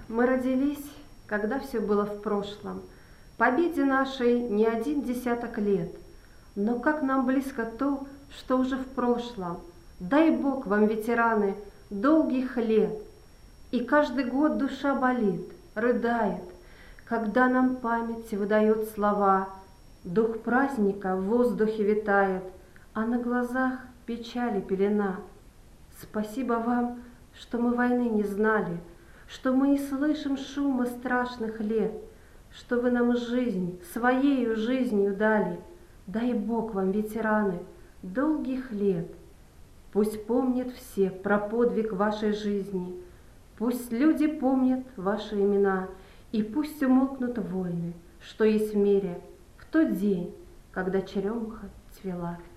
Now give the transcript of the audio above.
Мы родились, когда все было в прошлом. Победе нашей не один десяток лет. Но как нам близко то, что уже в прошлом. Дай Бог вам, ветераны, долгих лет. И каждый год душа болит, рыдает, когда нам память выдает слова. Дух праздника в воздухе витает, а на глазах печали пелена. Спасибо вам, что мы войны не знали, что мы не слышим шума страшных лет, что вы нам жизнь, своею жизнью дали. Дай Бог вам, ветераны, долгих лет. Пусть помнят все про подвиг вашей жизни, пусть люди помнят ваши имена, и пусть умолкнут войны, что есть в мире, в тот день, когда черемуха цвела.